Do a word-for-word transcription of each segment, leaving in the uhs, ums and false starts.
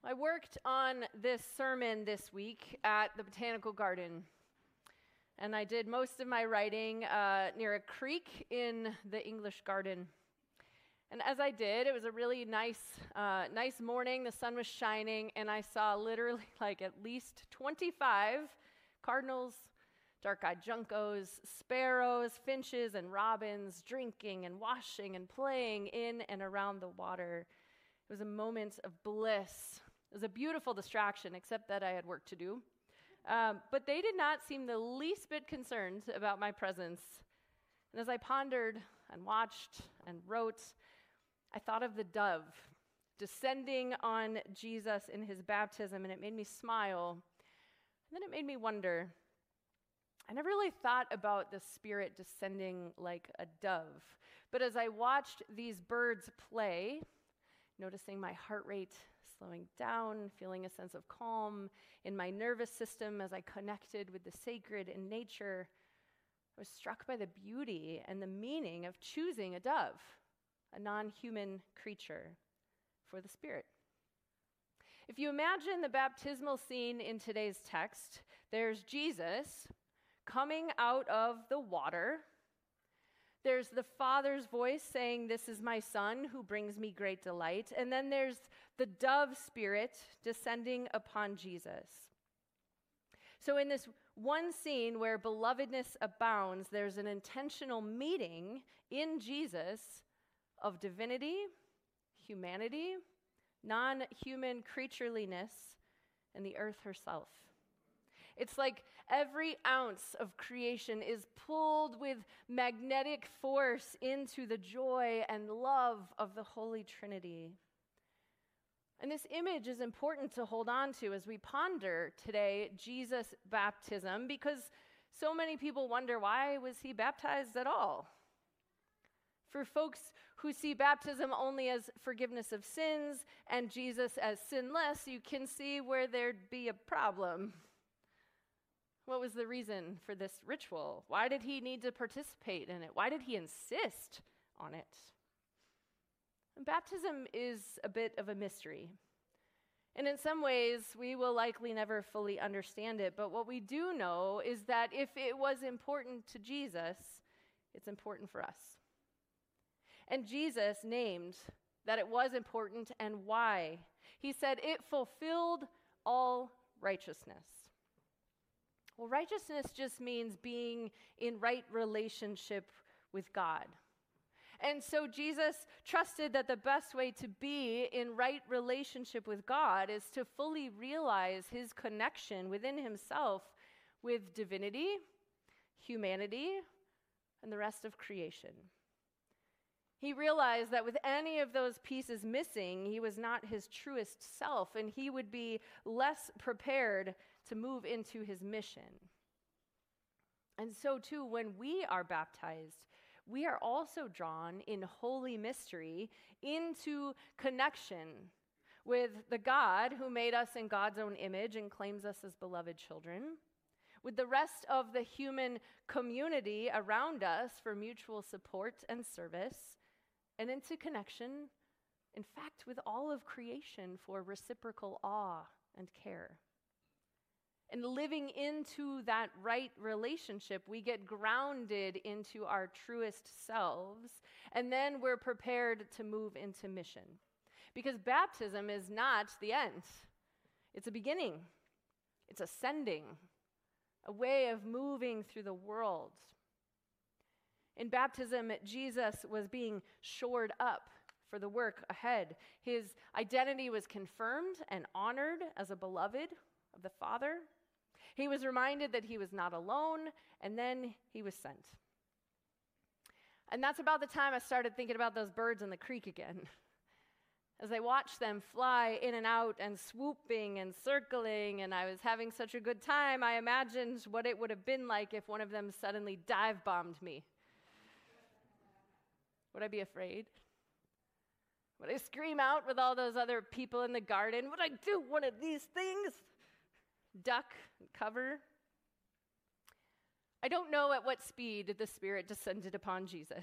I worked on this sermon this week at the Botanical Garden, and I did most of my writing uh, near a creek in the English Garden. And as I did, it was a really nice, uh, nice morning. The sun was shining, and I saw literally like at least twenty-five cardinals, dark-eyed juncos, sparrows, finches, and robins drinking and washing and playing in and around the water. It was a moment of bliss. It was a beautiful distraction, except that I had work to do. Um, but they did not seem the least bit concerned about my presence. And as I pondered and watched and wrote, I thought of the dove descending on Jesus in his baptism, and it made me smile. And then it made me wonder. I never really thought about the Spirit descending like a dove. But as I watched these birds play, noticing my heart rate slowing down, feeling a sense of calm in my nervous system as I connected with the sacred in nature, I was struck by the beauty and the meaning of choosing a dove, a non-human creature, for the Spirit. If you imagine the baptismal scene in today's text, there's Jesus coming out of the water. There's the Father's voice saying, "This is my Son who brings me great delight." And then there's the dove spirit descending upon Jesus. So in this one scene where belovedness abounds, there's an intentional meeting in Jesus of divinity, humanity, non-human creatureliness, and the earth herself. It's like every ounce of creation is pulled with magnetic force into the joy and love of the Holy Trinity. And this image is important to hold on to as we ponder today Jesus' baptism, because so many people wonder, why was he baptized at all? For folks who see baptism only as forgiveness of sins and Jesus as sinless, you can see where there'd be a problem. What was the reason for this ritual? Why did he need to participate in it? Why did he insist on it? And baptism is a bit of a mystery. And in some ways, we will likely never fully understand it. But what we do know is that if it was important to Jesus, it's important for us. And Jesus named that it was important and why. He said it fulfilled all righteousness. Well, righteousness just means being in right relationship with God. And so Jesus trusted that the best way to be in right relationship with God is to fully realize his connection within himself with divinity, humanity, and the rest of creation. He realized that with any of those pieces missing, he was not his truest self, and he would be less prepared to move into his mission. And so too, when we are baptized, we are also drawn in holy mystery into connection with the God who made us in God's own image and claims us as beloved children, with the rest of the human community around us for mutual support and service, and into connection, in fact, with all of creation for reciprocal awe and care. And living into that right relationship, we get grounded into our truest selves, and then we're prepared to move into mission. Because baptism is not the end. It's a beginning. It's ascending, a way of moving through the world. In baptism, Jesus was being shored up for the work ahead. His identity was confirmed and honored as a beloved of the Father. He was reminded that he was not alone, and then he was sent. And that's about the time I started thinking about those birds in the creek again. As I watched them fly in and out and swooping and circling, and I was having such a good time, I imagined what it would have been like if one of them suddenly dive-bombed me. Would I be afraid? Would I scream out with all those other people in the garden? Would I do one of these things? Duck and cover? I don't know at what speed the Spirit descended upon Jesus.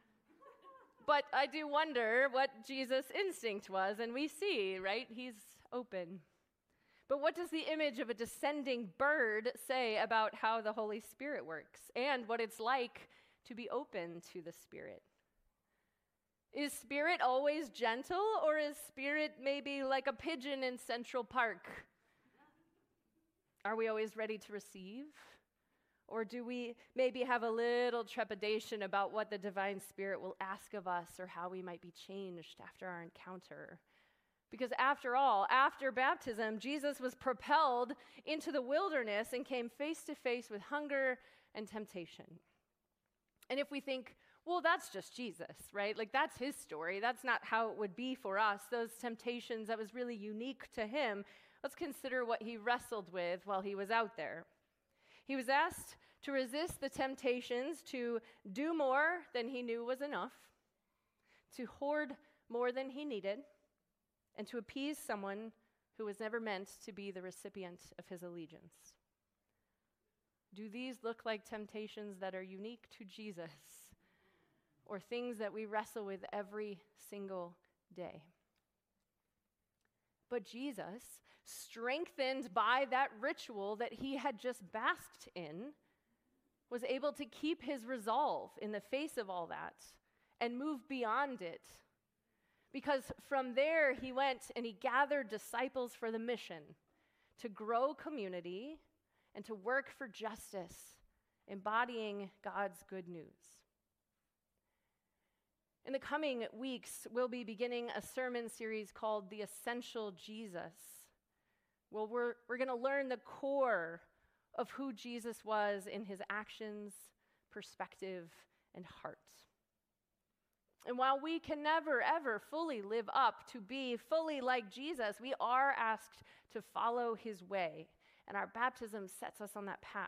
But I do wonder what Jesus' instinct was, and we see, right? He's open. But what does the image of a descending bird say about how the Holy Spirit works and what it's like to be open to the Spirit? Is Spirit always gentle, or is Spirit maybe like a pigeon in Central Park? Are we always ready to receive? Or do we maybe have a little trepidation about what the divine Spirit will ask of us or how we might be changed after our encounter? Because after all, after baptism, Jesus was propelled into the wilderness and came face to face with hunger and temptation. And if we think, well, that's just Jesus, right? Like, that's his story. That's not how it would be for us. Those temptations, that was really unique to him. Let's consider what he wrestled with while he was out there. He was asked to resist the temptations to do more than he knew was enough, to hoard more than he needed, and to appease someone who was never meant to be the recipient of his allegiance. Do these look like temptations that are unique to Jesus, or things that we wrestle with every single day? But Jesus, strengthened by that ritual that he had just basked in, was able to keep his resolve in the face of all that and move beyond it. Because from there, he went and he gathered disciples for the mission to grow community and to work for justice, embodying God's good news. In the coming weeks, we'll be beginning a sermon series called The Essential Jesus. Well, we're, we're going to learn the core of who Jesus was in his actions, perspective, and heart. And while we can never, ever fully live up to be fully like Jesus, we are asked to follow his way, and our baptism sets us on that path.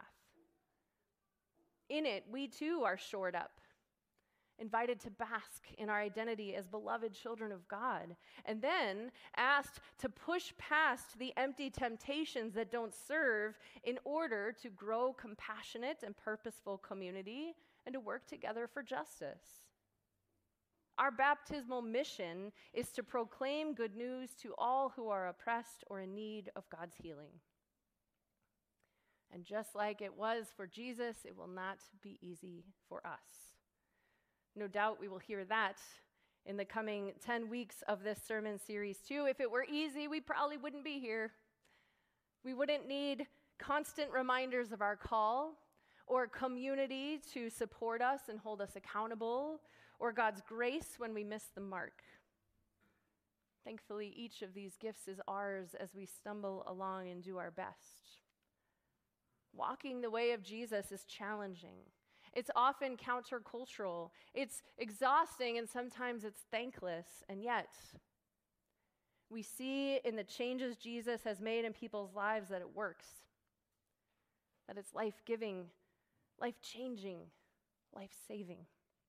In it, we too are shored up, invited to bask in our identity as beloved children of God, and then asked to push past the empty temptations that don't serve in order to grow compassionate and purposeful community and to work together for justice. Our baptismal mission is to proclaim good news to all who are oppressed or in need of God's healing. And just like it was for Jesus, it will not be easy for us. No doubt we will hear that in the coming ten weeks of this sermon series too. If it were easy, we probably wouldn't be here. We wouldn't need constant reminders of our call, or community to support us and hold us accountable, or God's grace when we miss the mark. Thankfully, each of these gifts is ours as we stumble along and do our best. Walking the way of Jesus is challenging. It's often countercultural. It's exhausting, and sometimes it's thankless. And yet, we see in the changes Jesus has made in people's lives that it works, that it's life-giving, life-changing, life-saving.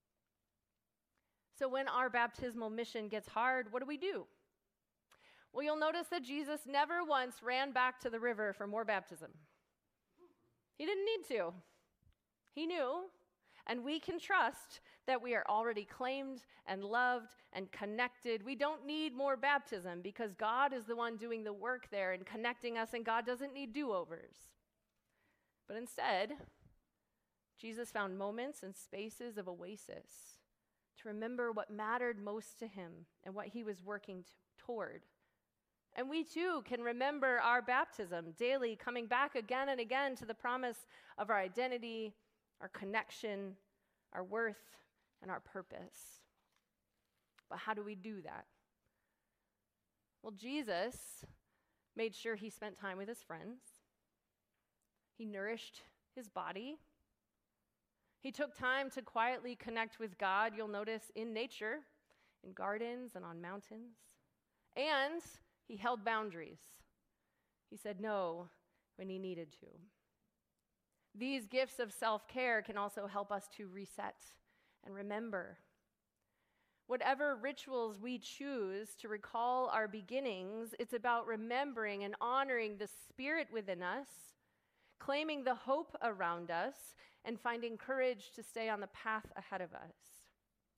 So when our baptismal mission gets hard, what do we do? Well, you'll notice that Jesus never once ran back to the river for more baptism. He didn't need to. He knew, and we can trust that we are already claimed and loved and connected. We don't need more baptism because God is the one doing the work there and connecting us, and God doesn't need do-overs. But instead, Jesus found moments and spaces of oasis to remember what mattered most to him and what he was working t- toward. And we too can remember our baptism daily, coming back again and again to the promise of our identity, our connection, our worth, and our purpose. But how do we do that? Well, Jesus made sure he spent time with his friends. He nourished his body. He took time to quietly connect with God, you'll notice, in nature, in gardens and on mountains. And he held boundaries. He said no when he needed to. These gifts of self-care can also help us to reset and remember. Whatever rituals we choose to recall our beginnings, it's about remembering and honoring the Spirit within us, claiming the hope around us, and finding courage to stay on the path ahead of us.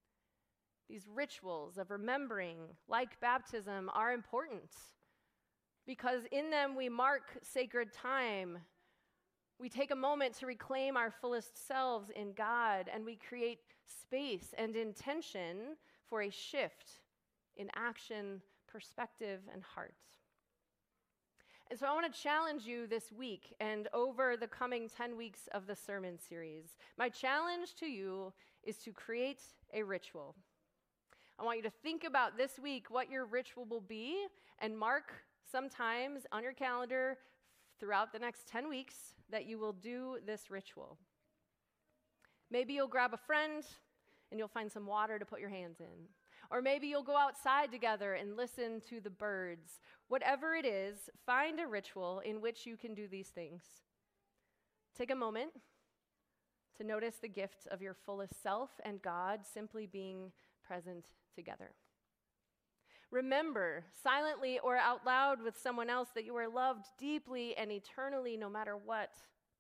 These rituals of remembering, like baptism, are important. because in them we mark sacred time. We take a moment to reclaim our fullest selves in God, and we create space and intention for a shift in action, perspective, and heart. And so I want to challenge you this week and over the coming ten weeks of the sermon series. My challenge to you is to create a ritual. I want you to think about this week what your ritual will be and mark sometimes on your calendar throughout the next ten weeks that you will do this ritual. Maybe you'll grab a friend and you'll find some water to put your hands in. Or maybe you'll go outside together and listen to the birds. Whatever it is, find a ritual in which you can do these things. Take a moment to notice the gift of your fullest self and God simply being present together. Remember, silently or out loud with someone else, that you are loved deeply and eternally no matter what.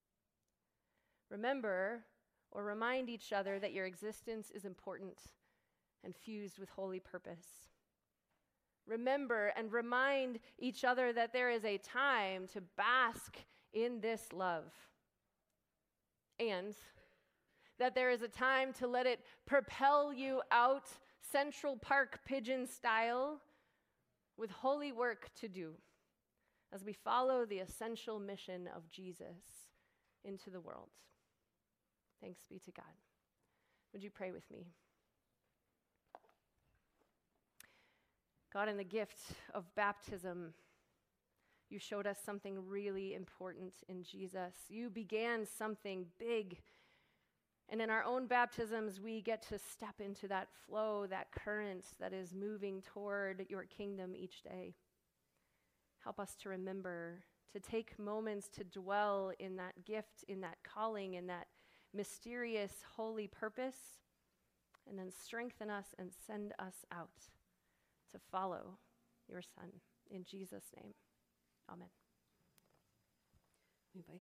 Remember or remind each other that your existence is important and fused with holy purpose. Remember and remind each other that there is a time to bask in this love, and that there is a time to let it propel you out Central Park pigeon style with holy work to do as we follow the essential mission of Jesus into the world. Thanks be to God. Would you pray with me? God, in the gift of baptism, you showed us something really important in Jesus. You began something big. And in our own baptisms, we get to step into that flow, that current that is moving toward your kingdom each day. Help us to remember, to take moments to dwell in that gift, in that calling, in that mysterious, holy purpose, and then strengthen us and send us out to follow your Son. In Jesus' name, amen.